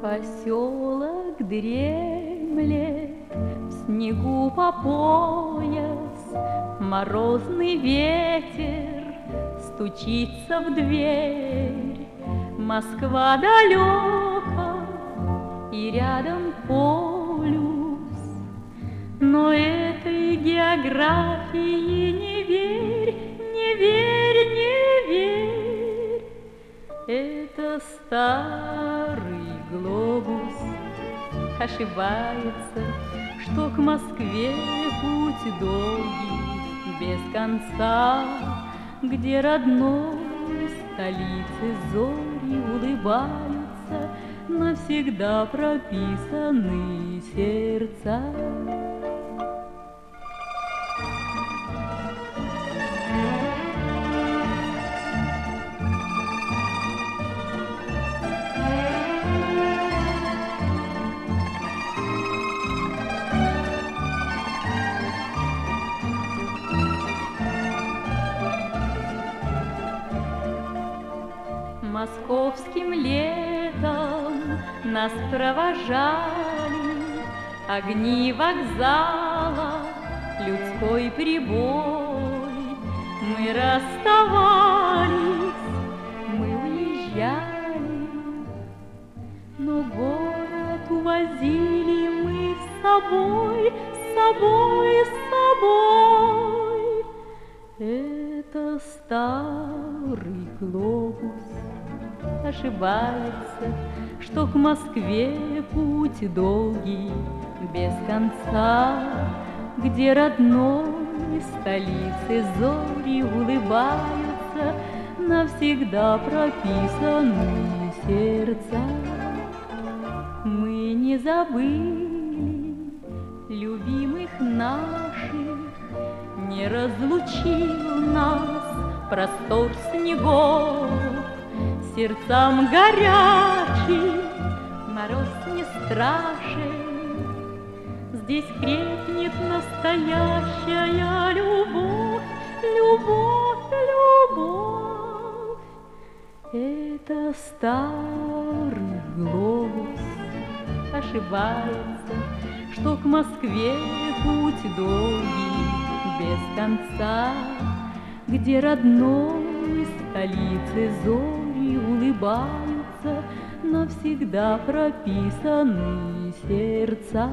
Поселок дремлет в снегу по пояс, морозный ветер стучится в дверь. Москва далека и рядом полюс, но этой географии не верь, не верь, не верь. Это старый глобус ошибается, что к Москве путь долгий без конца, где родной столице зори улыбаются, навсегда прописаны сердца. Московским летом нас провожали огни вокзала, людской прибой. Мы расставались, мы уезжали, но город увозили мы с собой, с собой, с собой. Это старый глобус ошибается, что к Москве путь долгий без конца, где родной столице зори улыбаются, навсегда прописаны сердца. Мы не забыли любимых наших, не разлучил нас простор снегов. Сердцам горячий мороз не страшен, здесь крепнет настоящая любовь, любовь, любовь. Это старый глобус ошибается, что к Москве путь долгий без конца, где родной столице зори улыбаются, навсегда прописаны сердца.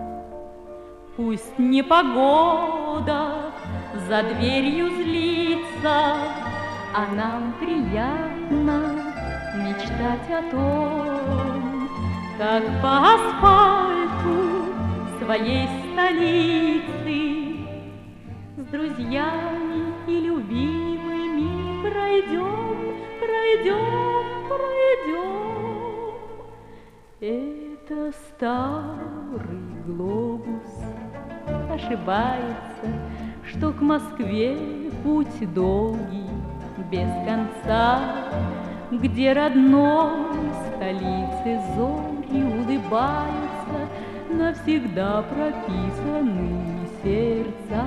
Пусть непогода за дверью злится, а нам приятно мечтать о том, как по асфальту своей столицы с друзьями и любимыми пройдем, пройдем, пройдем. Это старый глобус ошибается, что к Москве путь долгий без конца, где родной столице зори улыбаются, навсегда прописаны сердца.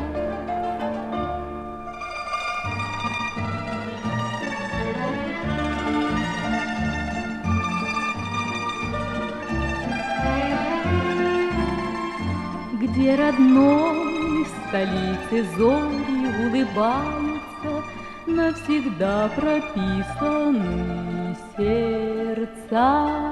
Где родной столице зори улыбаются, навсегда прописаны сердца.